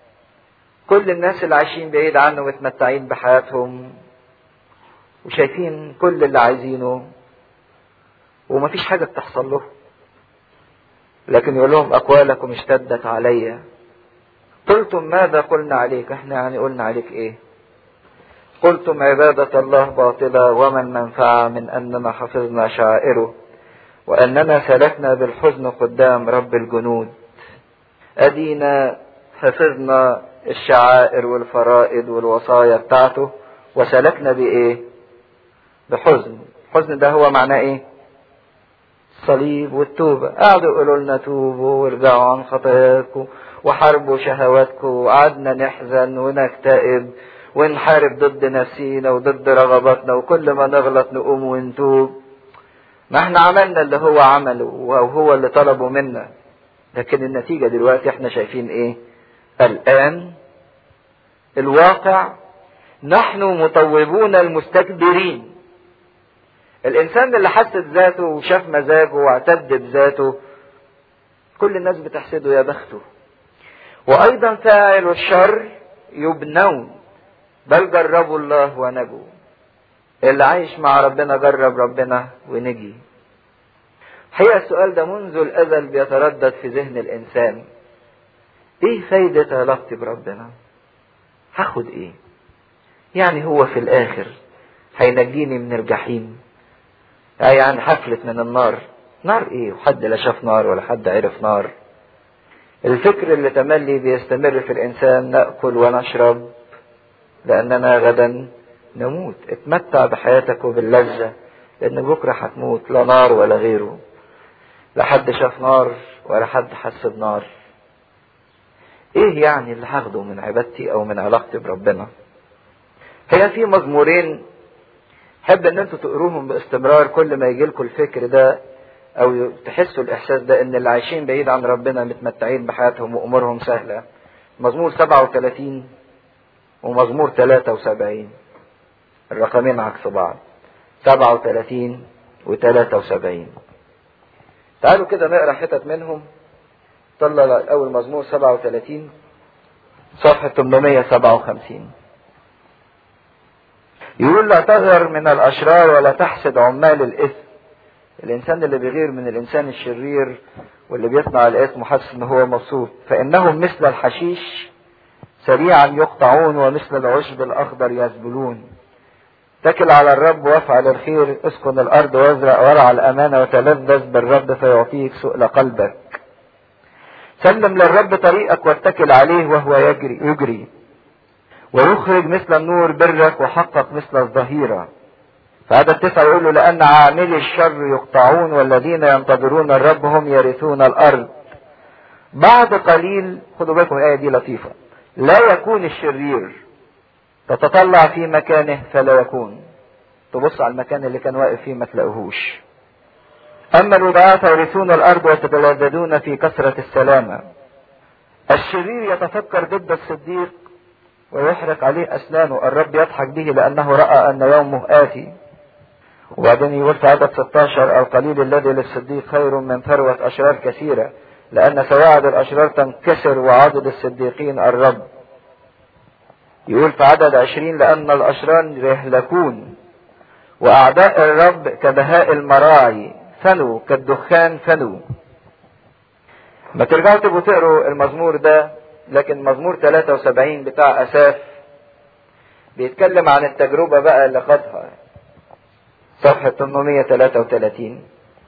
كل الناس اللي عايشين بعيد عنه متمتعين بحياتهم وشايفين كل اللي عايزينه ومفيش حاجة بتحصل له. لكن يقول لهم اقوالكم اشتدت علي. قلتم ماذا قلنا عليك؟ احنا يعني قلنا عليك ايه؟ قلتم عبادة الله باطلة وما المنفعة من اننا حفظنا شعائره واننا سلكنا بالحزن قدام رب الجنود. ادينا حفظنا الشعائر والفرائض والوصايا بتاعته وسلكنا بايه؟ بحزن. الحزن ده هو معناه ايه؟ الصليب والتوبة. قعدوا يقولوا لنا توبوا وارجعوا عن خطاياكم وحاربوا شهواتكم، وقعدنا نحزن ونكتئب ونحارب ضد نفسينا وضد رغباتنا، وكل ما نغلط نقوم ونتوب. ما احنا عملنا اللي هو عمله وهو اللي طلبه منا، لكن النتيجة دلوقتي احنا شايفين ايه؟ الآن الواقع نحن مطوبون المستكبرين. الانسان اللي حسد ذاته وشاف مزاجه واعتد بذاته كل الناس بتحسده يا بخته. وايضا فاعل الشر يبنون بل جربوا الله ونجوا. اللي عايش مع ربنا جرب ربنا ونجي. حقيقة السؤال ده منذ الازل بيتردد في ذهن الانسان. ايه فايدة علاقتي بربنا؟ هاخد ايه؟ يعني هو في الاخر هينجيني من الجحيم؟ يعني حفلت من النار؟ نار ايه؟ وحد لا شاف نار ولا حد عرف نار. الفكر اللي تملي بيستمر في الانسان نأكل ونشرب لاننا غدا نموت. اتمتع بحياتك وباللذة لان بكرة هتموت، لا نار ولا غيره. لا حد شاف نار ولا حد حس بنار. ايه يعني اللي هاخده من عبادتي او من علاقتي بربنا؟ هي في مزمورين حب ان انتوا تقروهم باستمرار كل ما يجيلكوا الفكر ده او تحسوا الاحساس ده ان اللي عايشين بعيد عن ربنا متمتعين بحياتهم وامورهم سهلة. مزمور 37 ومزمور 73، الرقمين عكس بعض، 37 و73. تعالوا كده نقرا حتت منهم. طلع الاول مزمور 37 صفحة 857. يقول لا تغر من الاشرار ولا تحسد عمال الاثم. الانسان اللي بيغير من الانسان الشرير واللي بيصنع الاثم وحاسس ان هو مبسوط، فانهم مثل الحشيش سريعا يقطعون ومثل العشب الاخضر يذبلون. اتكل على الرب وافعل الخير، اسكن الارض وازرع وارعى الامانه وتلذذ بالرب فيعطيك سؤل قلبك. سلم للرب طريقك واتكل عليه وهو يجري ويخرج مثل النور برك وحقق مثل الظهيره. فعدد 9 يقول له لان عاملي الشر يقطعون والذين ينتظرون الرب هم يرثون الارض. بعد قليل، خدوا بالكم الايه دي لطيفه، لا يكون الشرير، تتطلع في مكانه فلا يكون، تبص على المكان اللي كان واقف فيه ما تلاقوهوش. اما الودعاة يرثون الارض ويتلذذون في كثرة السلامة. الشرير يتفكر ضد الصديق ويحرق عليه اسنانه، الرب يضحك به لانه راى ان يومه اتي. وبعدين يقول في عدد 16 القليل الذي للصديق خير من ثروة اشرار كثيرة، لان سواعد الاشرار تنكسر وعضد الصديقين الرب. يقول في عدد 20 لان الاشرار يهلكون واعداء الرب كبهاء المراعي فنوا كالدخان فنوا. ما ترجعوا تبقوا تقروا المزمور ده، لكن مزمور 73 بتاع اساف بيتكلم عن التجربة بقى اللي خدها، صفحة 833.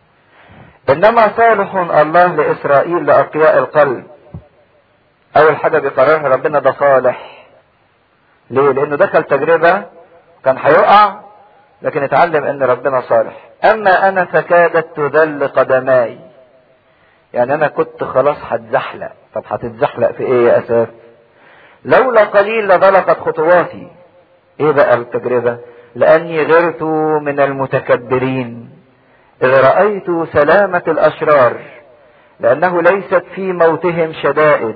انما صالح الله لاسرائيل لأقياء القلب. اول حاجة بيقررها ربنا ده صالح. ليه؟ لانه دخل تجربة كان هيقع، لكن اتعلم ان ربنا صالح. اما انا فكادت تذل قدماي، يعني انا كنت خلاص هتزحلق. طب هتتزحلق في ايه يا اساف؟ لولا قليل لضلقت خطواتي. ايه بقى التجربة؟ لاني غرت من المتكبرين اذ رأيت سلامة الاشرار، لانه ليست في موتهم شدائد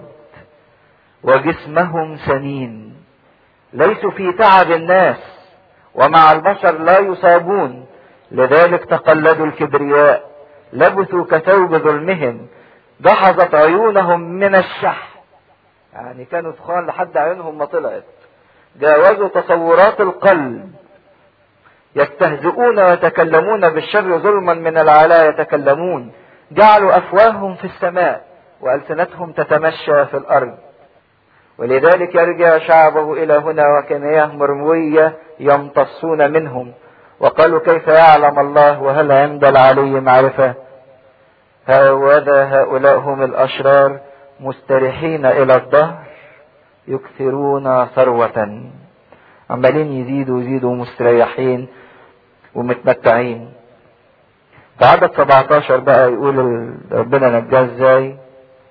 وجسمهم سمين. ليسوا في تعب الناس ومع البشر لا يصابون، لذلك تقلدوا الكبرياء لبثوا كثوب ظلمهم. جحظت عيونهم من الشح، يعني كانوا تخان لحد عيونهم ما طلعت. جاوزوا تصورات القلب، يستهزئون ويتكلمون بالشر ظلما من العلا يتكلمون. جعلوا افواههم في السماء والسنتهم تتمشى في الارض. ولذلك يرجع شعبه الى هنا وكمياه مرموية يمتصون منهم. وقالوا كيف يعلم الله وهل عند العلي معرفة؟ هؤلاء هؤلاء هم الاشرار مستريحين الى الدهر يكثرون ثروة. عمالين يزيدوا مستريحين ومتمتعين. في عدد 17 بقى يقول ربنا نجاه ازاي: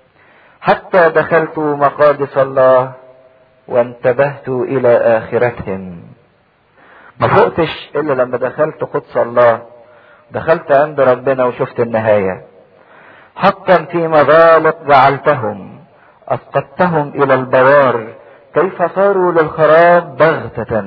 حتى دخلت مقادس الله وانتبهت الى اخرتهم. ما فقتش الا لما دخلت قدس الله، دخلت عند ربنا وشفت النهاية. حقا في مظالق جعلتهم، اسقطتهم الى البوار، كيف صاروا للخراب بغتة.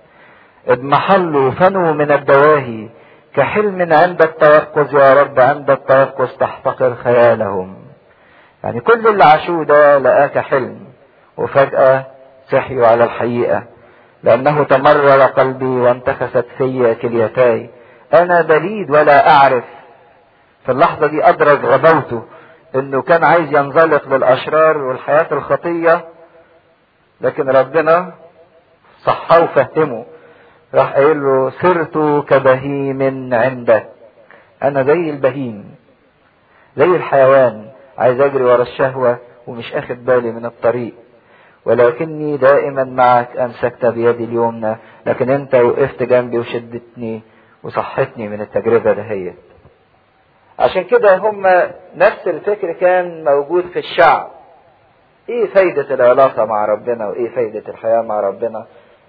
اضمحلوا فنوا من الدواهي، كحلم عند التيقظ يا رب، عند التيقظ تحتقر خيالهم. يعني كل اللي عاشوه ده لقاه كحلم، وفجأة صحيوا على الحقيقة. لأنه تمرر قلبي وانتكست في كليتاي، أنا بليد ولا أعرف. في اللحظة دي أدرك غباوته، إنه كان عايز ينزلق للأشرار والحياة الخطية، لكن ربنا صحاه وفهمه. راح قايل له: سرت كبهيم عندك. أنا زي البهيم، زي الحيوان، عايز أجري ورا الشهوة ومش أخد بالي من الطريق، ولكني دائما معك، أمسكت بيدي اليمنى، لكن أنت وقفت جنبي وشدتني وصحتني من التجربة دهيت. عشان كده هم نفس الفكر كان موجود في الشعب. ايه فايدة العلاقة مع ربنا وايه فايدة الحياة مع ربنا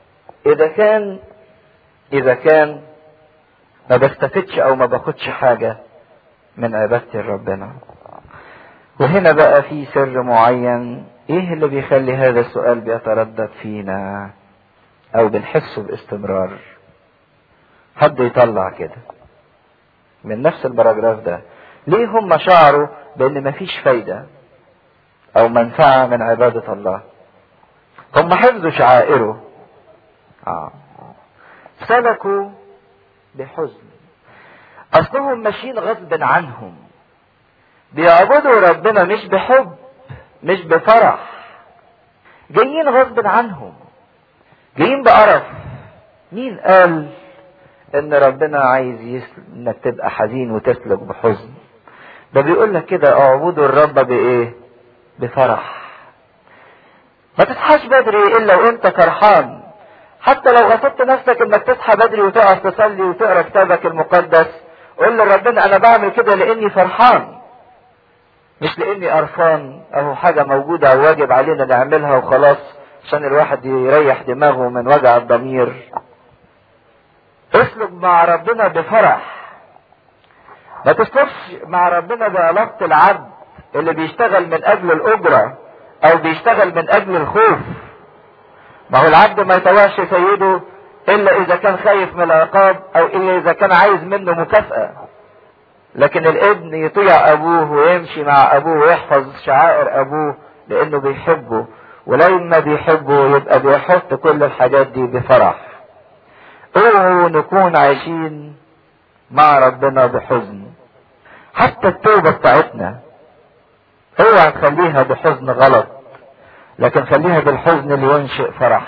اذا كان ما بستفدش او ما باخدش حاجة من عبادة ربنا. وهنا بقى في سر معين، ايه اللي بيخلي هذا السؤال بيتردد فينا او بنحسه باستمرار؟ حد يطلع كده من نفس البراجراف ده، ليه هم شعروا بان مفيش فايدة او منفعة من عبادة الله؟ هم حفظوا شعائره، سلكوا بحزن. اصلهم ماشيين غصب عنهم، بيعبدوا ربنا مش بحب مش بفرح، جايين غصب عنهم، جايين بقرف. مين قال ان ربنا عايز انك تبقى حزين وتسلك بحزن؟ ده بيقول لك كده اعبدوا الرب بايه؟ بفرح. ما تصحاش بدري الا وانت فرحان. حتى لو غصبت نفسك انك تصحى بدري وتقف تصلي وتقرا كتابك المقدس، قول لربنا انا بعمل كده لاني فرحان مش لاني قرفان اهو حاجه موجوده او واجب علينا نعملها وخلاص عشان الواحد يريح دماغه من وجع الضمير. اسلك مع ربنا بفرح. ما تسلكش مع ربنا بعلاقه العبد اللي بيشتغل من اجل الاجره او بيشتغل من اجل الخوف. ما هو العبد ما يطوعش سيده الا اذا كان خايف من العقاب او الا اذا كان عايز منه مكافأة. لكن الابن يطيع ابوه ويمشي مع ابوه ويحفظ شعائر ابوه لانه بيحبه، ولما بيحبه يبقى بيحط كل الحاجات دي بفرح. اوعوا نكون عايشين مع ربنا بحزن. حتى التوبة بتاعتنا اوعى تخليها بحزن غلط، لكن خليها بالحزن اللي ينشئ فرح.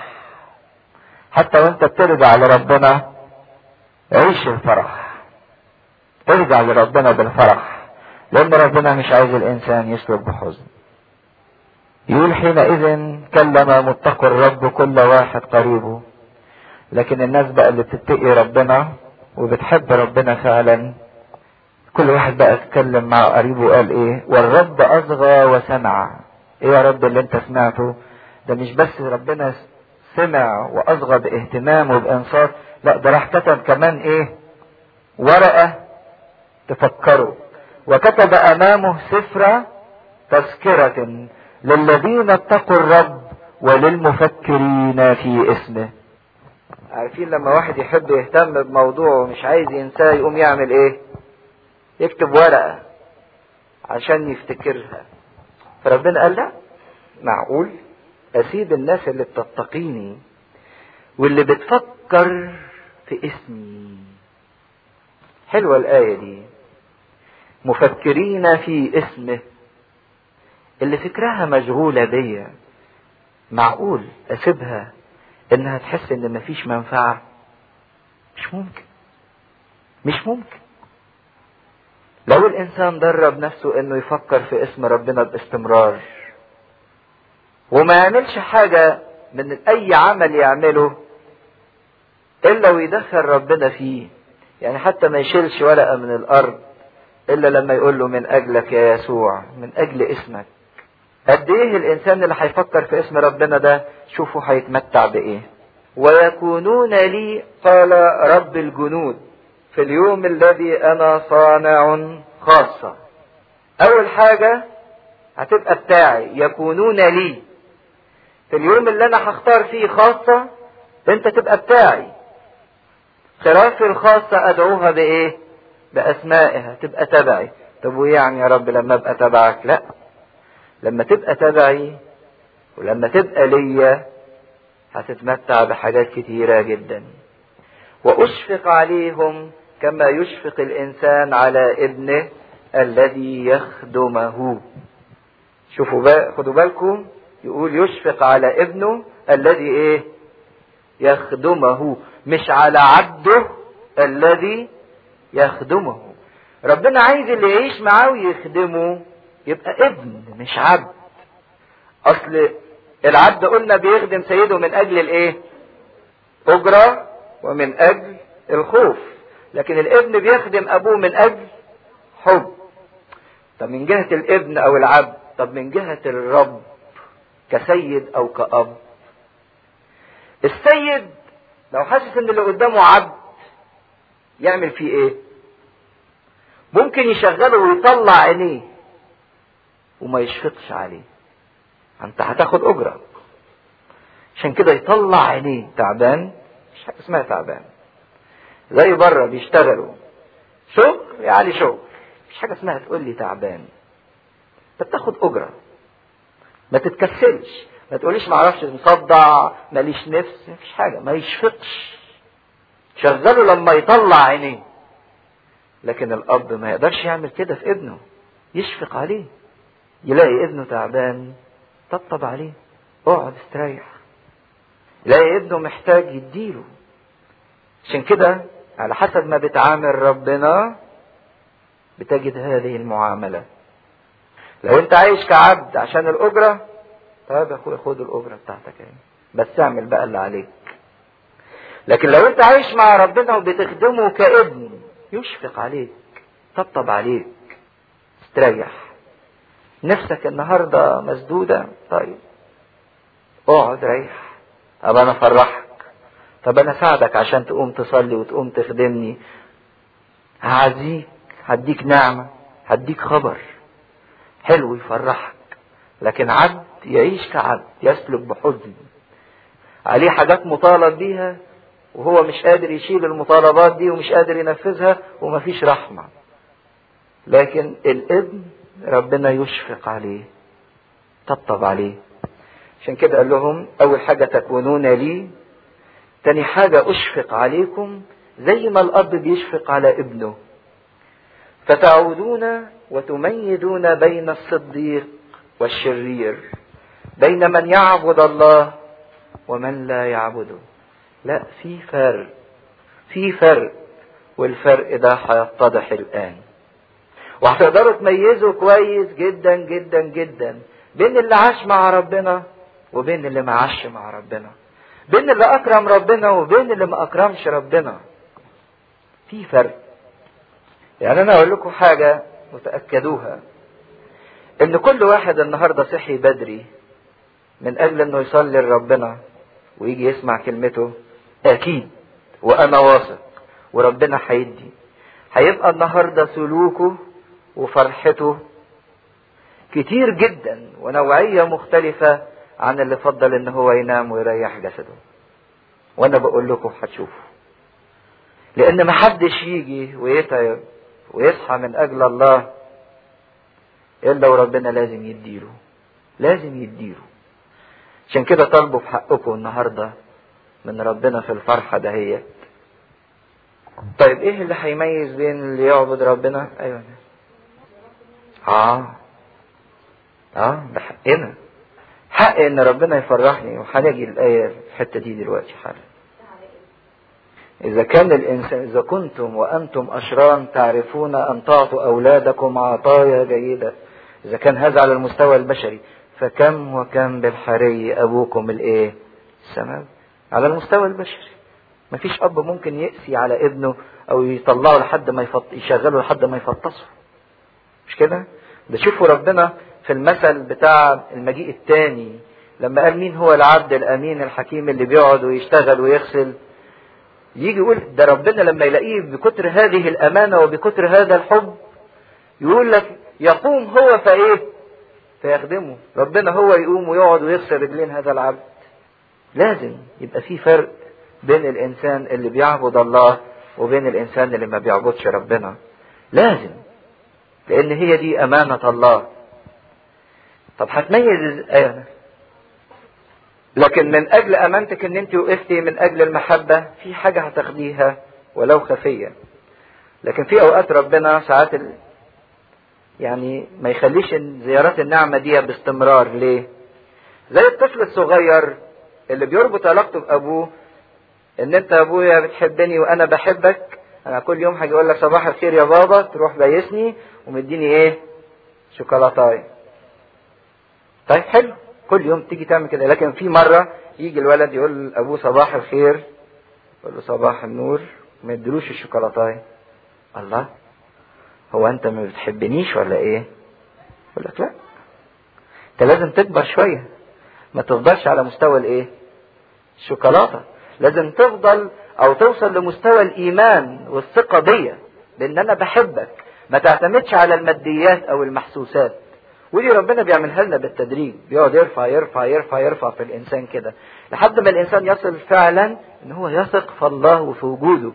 حتى وانت بترجع لربنا عيش الفرح، ارجع لربنا بالفرح، لان ربنا مش عايز الانسان يسلك بحزن. يقول حينئذ كلم متقي الرب كل واحد قريبه. لكن الناس بقى اللي بتتقي ربنا وبتحب ربنا فعلا، كل واحد بقى اتكلم مع قريبه قال ايه؟ والرب اصغى وسمع. ايه يا رب اللي انت سمعته ده؟ مش بس ربنا سمع واصغى باهتمام وبانصات، لا ده راح كتب كمان ايه؟ ورقة تفكروا. وكتب امامه سفر تذكرة للذين اتقوا الرب وللمفكرين في اسمه. عارفين لما واحد يحب يهتم بموضوع ومش عايز ينساه يقوم يعمل ايه؟ يكتب ورقة عشان يفتكرها. فربنا قال لا، معقول اسيب الناس اللي بتتقيني واللي بتفكر في اسمي؟ حلوة الآية دي، مفكرين في اسمه، اللي فكرها مشغولة بيا. معقول اسيبها انها تحس ان مفيش منفعة؟ مش ممكن، مش ممكن. لو الانسان درب نفسه انه يفكر في اسم ربنا باستمرار وما يعملش حاجة من اي عمل يعمله الا ويدخل ربنا فيه، يعني حتى ما يشيلش ورقة من الارض الا لما يقول له من اجلك يا يسوع، من اجل اسمك. قد ايه الانسان اللي هيفكر في اسم ربنا ده شوفوا هيتمتع بايه. ويكونون لي قال رب الجنود في اليوم الذي انا صانع خاصة. اول حاجة هتبقى بتاعي، يكونون لي في اليوم اللي انا هختار فيه خاصة، انت تبقى بتاعي. خرافي الخاصة ادعوها بايه؟ باسمائها، تبقى تبعي. طب ويعني يا رب لما ابقى تبعك؟ لا، لما تبقى تبعي ولما تبقى ليا هتتمتع بحاجات كتيرة جدا. واشفق عليهم كما يشفق الانسان على ابنه الذي يخدمه. شوفوا بقى، خدوا بالكم، يقول يشفق على ابنه الذي ايه؟ يخدمه، مش على عبده الذي يخدمه. ربنا عايز اللي يعيش معاه ويخدمه يبقى ابن مش عبد. اصل العبد قلنا بيخدم سيده من اجل الايه؟ اجرة ومن اجل الخوف. لكن الابن بيخدم ابوه من اجل حب. طب من جهة الابن او العبد، طب من جهة الرب كسيد او كأب. السيد لو حاسس ان اللي قدامه عبد يعمل فيه ايه؟ ممكن يشغله ويطلع عينيه وما يشفقش عليه. انت هتاخد اجرة عشان كده يطلع عينيه. تعبان؟ مش حاجة اسمها تعبان. زي بره بيشتغلوا شغل يعني شغل، مش حاجة اسمها تقول لي تعبان. انت بتاخد اجرة. ما تتكسلش، ما تقوليش معرفش مصدع ماليش نفس، مفيش حاجة. ما يشفقش. شغله لما يطلع عينيه. لكن الاب ما يقدرش يعمل كده في ابنه، يشفق عليه، يلاقي ابنه تعبان طبطب عليه، اقعد استريح. يلاقي ابنه محتاج يديله. عشان كده على حسب ما بتعامل ربنا بتجد هذه المعاملة. لو انت عايش كعبد عشان الأجرة، طيب يا اخويا خد الأجرة بتاعتك اهي، بس اعمل بقى اللي عليك. لكن لو انت عايش مع ربنا وبتخدمه كابن، يشفق عليك، طبطب عليك، استريح. نفسك النهاردة مسدودة، طيب اقعد ريح، طب انا افرحك، طب انا اساعدك عشان تقوم تصلي وتقوم تخدمني، هعزيك، هديك نعمة، هديك خبر حلو يفرحك. لكن عبد يعيش كعبد، يسلك بحزن، عليه حاجات مطالب بيها وهو مش قادر يشيل المطالبات دي ومش قادر ينفذها ومفيش رحمة. لكن الابن ربنا يشفق عليه، طبطب عليه. عشان كده قال لهم اول حاجة تكونون لي، تاني حاجة اشفق عليكم زي ما الاب بيشفق على ابنه، فتعودون وتميزون بين الصديق والشرير، بين من يعبد الله ومن لا يعبده. لا، في فرق، والفرق ده هيتضح الآن، وهتقدروا تميزوا كويس جدا جدا جدا بين اللي عاش مع ربنا وبين اللي ما عاش مع ربنا، بين اللي أكرم ربنا وبين اللي ما أكرمش ربنا. في فرق. يعني أنا أقول لكم حاجة متأكدوها، إن كل واحد النهاردة صحي بدري من أجل إنه يصلي لربنا ويجي يسمع كلمته، أكيد وأنا واثق وربنا هيبقى النهاردة سلوكه وفرحته كتير جدا ونوعية مختلفة عن اللي فضل إن هو ينام ويريح جسده. وأنا بقول لكم هتشوفوا، لأن محدش يجي ويتعب ويصحى من أجل الله إلا وربنا لازم يديله. عشان كده طالبوا في حقكم النهاردة من ربنا في الفرحة دهيت. طيب ايه اللي هيميز بين اللي يعبد ربنا؟ ايوه ده حقنا، حق ان ربنا يفرحني. وهنجي الآية في الحتة دي دلوقتي حالا. إذا كنتم وأنتم أشرار تعرفون أن تعطوا أولادكم عطايا جيدة، إذا كان هذا على المستوى البشري، فكم وكم بالحري أبوكم السماوي. على المستوى البشري مفيش أب ممكن يقسي على ابنه أو يطلعه لحد ما يشغله لحد ما يفطسه، مش كده؟ ده شوفوا ربنا في المثل بتاع المجيء الثاني لما قال مين هو العبد الأمين الحكيم اللي بيقعد ويشتغل ويغسل، يجي يقول ده ربنا لما يلاقيه بكتر هذه الأمانة وبكتر هذا الحب يقول لك يقوم هو فيخدمه. ربنا هو يقوم ويقعد ويغسل رجلين هذا العبد. لازم يبقى في فرق بين الإنسان اللي بيعبد الله وبين الإنسان اللي ما بيعبدش ربنا، لازم، لأن هي دي أمانة الله. طب هتميز ازاي؟ لكن من أجل أمانتك إن أنت وقفتي من أجل المحبة، في حاجة هتاخديها ولو خفية. لكن في أوقات ربنا ساعات يعني ما يخليش زيارات النعمة دي باستمرار. ليه؟ زي الطفل الصغير اللي بيربط علاقته بأبوه، إن أنت أبويا بتحبني وأنا بحبك، أنا كل يوم هاجي أقول لك صباح الخير يا بابا، تروح بايسني ومديني شوكولاتاي. طيب حلو، كل يوم تيجي تعمل كده. لكن في مرة يجي الولد يقول لأبوه صباح الخير، يقول له صباح النور، ما يدلوش الشوكولاتاي. الله، هو أنت ما بتحبنيش ولا إيه؟ يقول لك لا، أنت لازم تكبر شوية، ما تفضلش على مستوى الشوكولاتة، لازم تفضل أو توصل لمستوى الإيمان والثقة بيا لأن أنا بحبك. ما تعتمدش على الماديات أو المحسوسات. ودي ربنا بيعملها لنا بالتدريج، بيقعد يرفع يرفع يرفع يرفع في الإنسان كده لحد ما الإنسان يصل فعلا إن هو يثق في الله وفي وجوده.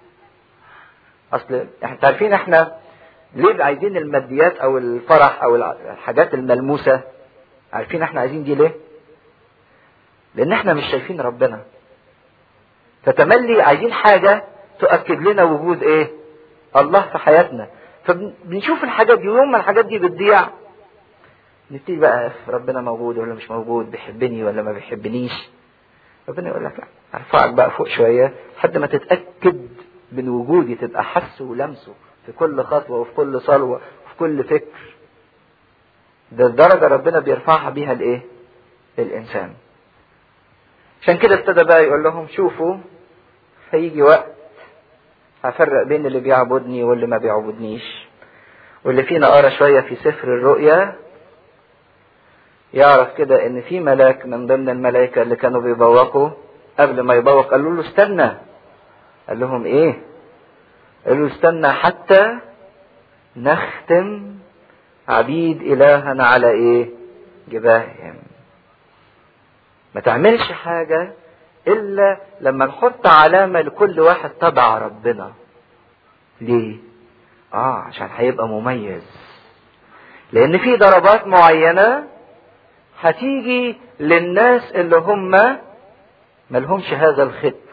أصل احنا عارفين احنا ليه عايزين الماديات أو الفرح أو الحاجات الملموسة؟ عارفين احنا عايزين دي ليه؟ لأن احنا مش شايفين ربنا، فتملي عايزين حاجة تؤكد لنا وجود ايه؟ الله في حياتنا. فبنشوف الحاجات دي، ويوم ما الحاجات دي بتضيع نبتدي بقى ربنا موجود ولا مش موجود، بيحبني ولا ما بيحبنيش. ربنا يقول لك لا، ارفعك بقى فوق شويه لحد ما تتاكد من وجودي، تبقى حسه ولمسه في كل خطوه وفي كل صلوه وفي كل فكر. ده الدرجه ربنا بيرفعها بيها الايه؟ الانسان. عشان كده ابتدى بقى يقول لهم شوفوا هيجي وقت هفرق بين اللي بيعبدني واللي ما بيعبدنيش. واللي فينا قرا شويه في سفر الرؤيا يعرف كده ان في ملاك من ضمن الملائكه اللي كانوا بيبوقوا، قبل ما يبوق قالوا له استنى. قال لهم ايه؟ قالوا له استنى حتى نختم عبيد الهنا على ايه؟ جباههم. ما تعملش حاجه الا لما نحط علامه لكل واحد تبع ربنا. ليه؟ عشان هيبقى مميز. لان في ضربات معينه هتيجي للناس اللي هم ملهمش هذا الختم،